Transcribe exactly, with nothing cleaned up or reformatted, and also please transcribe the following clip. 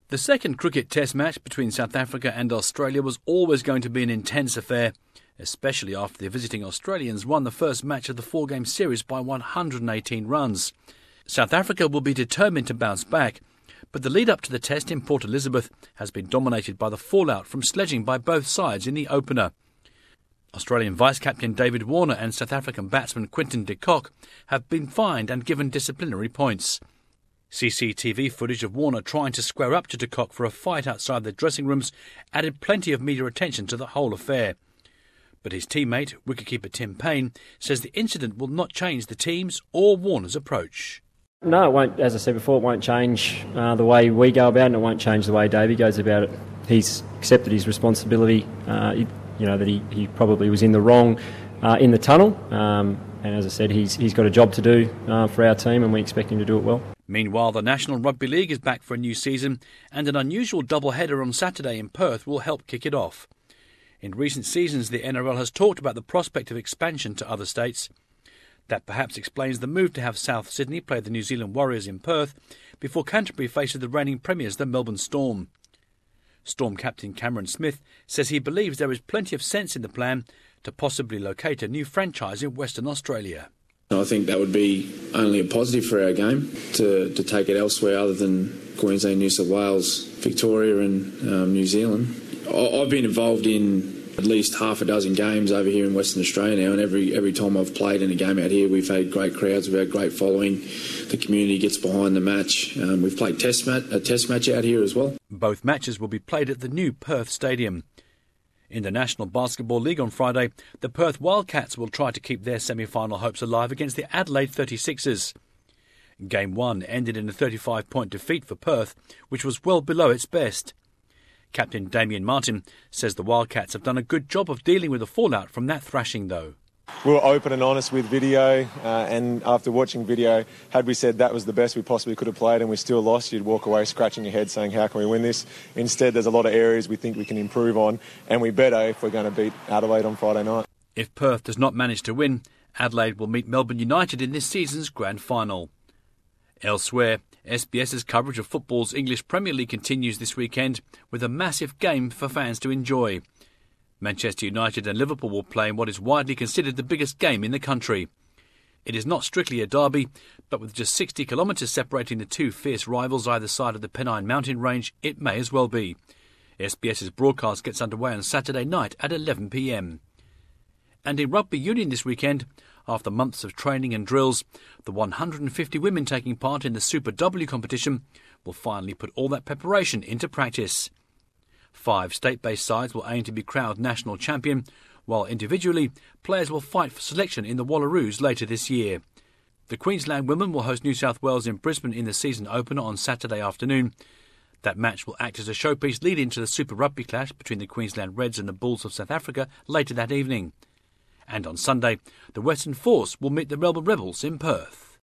The second cricket test match between South Africa and Australia was always going to be an intense affair, especially after the visiting Australians won the first match of the four-game series by one hundred eighteen runs. South Africa will be determined to bounce back, but the lead-up to the test in Port Elizabeth has been dominated by the fallout from sledging by both sides in the opener. Australian Vice-Captain David Warner and South African batsman Quinton de Kock have been fined and given disciplinary points. C C T V footage of Warner trying to square up to de Kock for a fight outside the dressing rooms added plenty of media attention to the whole affair. But his teammate, wicketkeeper Tim Paine, says the incident will not change the team's or Warner's approach. No, it won't. As I said before, it won't change uh, the way we go about it, and it won't change the way Davey goes about it. He's accepted his responsibility, uh, he, you know, that he, he probably was in the wrong uh, in the tunnel. Um, and as I said, he's he's got a job to do uh, for our team, and we expect him to do it well. Meanwhile, the National Rugby League is back for a new season, and an unusual double-header on Saturday in Perth will help kick it off. In recent seasons, the N R L has talked about the prospect of expansion to other states. That perhaps explains the move to have South Sydney play the New Zealand Warriors in Perth before Canterbury faces the reigning premiers, the Melbourne Storm. Storm captain Cameron Smith says he believes there is plenty of sense in the plan to possibly locate a new franchise in Western Australia. I think that would be only a positive for our game, to, to take it elsewhere other than Queensland, New South Wales, Victoria and um, New Zealand. I, I've been involved in at least half a dozen games over here in Western Australia now, and every every time I've played in a game out here, we've had great crowds, we've had great following, the community gets behind the match. Um, we've played test mat, a test match out here as well. Both matches will be played at the new Perth Stadium. In the National Basketball League on Friday, the Perth Wildcats will try to keep their semi-final hopes alive against the Adelaide thirty-sixers. Game one ended in a thirty-five point defeat for Perth, which was well below its best. Captain Damien Martin says the Wildcats have done a good job of dealing with the fallout from that thrashing, though. We were open and honest with video, uh, and after watching video, had we said that was the best we possibly could have played and we still lost, you'd walk away scratching your head saying, how can we win this? Instead, there's a lot of areas we think we can improve on, and we better if we're going to beat Adelaide on Friday night. If Perth does not manage to win, Adelaide will meet Melbourne United in this season's grand final. Elsewhere, SBS's coverage of football's English Premier League continues this weekend with a massive game for fans to enjoy. Manchester United and Liverpool will play in what is widely considered the biggest game in the country. It is not strictly a derby, but with just sixty kilometres separating the two fierce rivals either side of the Pennine mountain range, it may as well be. SBS's broadcast gets underway on Saturday night at eleven p m. And in rugby union this weekend, after months of training and drills, the one hundred fifty women taking part in the Super W competition will finally put all that preparation into practice. Five state-based sides will aim to be crowned national champion, while individually, players will fight for selection in the Wallaroos later this year. The Queensland women will host New South Wales in Brisbane in the season opener on Saturday afternoon. That match will act as a showpiece leading to the Super Rugby clash between the Queensland Reds and the Bulls of South Africa later that evening. And on Sunday, the Western Force will meet the Melbourne Rebels in Perth.